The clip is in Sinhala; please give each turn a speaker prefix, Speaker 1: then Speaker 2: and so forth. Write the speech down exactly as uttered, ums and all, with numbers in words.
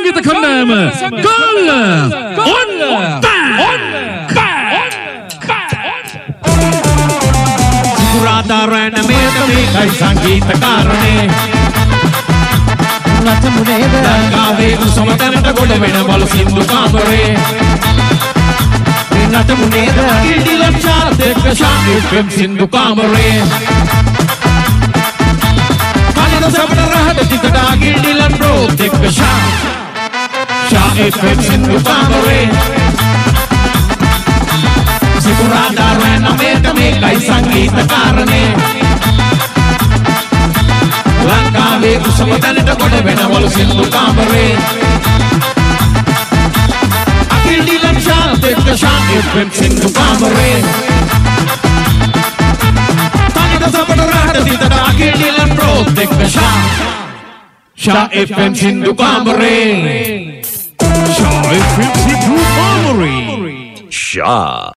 Speaker 1: සංගීත කණ්ඩායම ගල් ඔන්
Speaker 2: පුරාදාරණ මේක මේකයි සංගීත කාරණේ
Speaker 3: නටමුනේද
Speaker 2: ලංකාවේ උසම තැනට ගොඩ වෙන බල සින්දු කාමරේ
Speaker 3: නටමුනේද
Speaker 2: කිඩි ලක්ෂා දෙක ශාන්තිපෙම් සින්දු කාමරේ කලින සබට රහට තිතට කිඩි ලන්රෝ දෙක ශා ශාන්තිපෙම් සින්දු කාමරේ සිකුරාදාරණ මේක මේකයි සංගීත කාරණේ ලංකාවේ උසම තැනට ගොඩ වෙනවලු සින්දු කාමරේ අකිල්ඩි ලක්ෂා දෙක ශාන්තිපෙම් සින්දු කාමරේ තනිද සබට රහට තිතට අකිල්ඩි ලන්රෝ දෙක ශා ශාන්තිපෙම් සින්දු කාමරේ
Speaker 1: ශාන්තිපෙම් සින්දු කාමරේ
Speaker 4: Shah.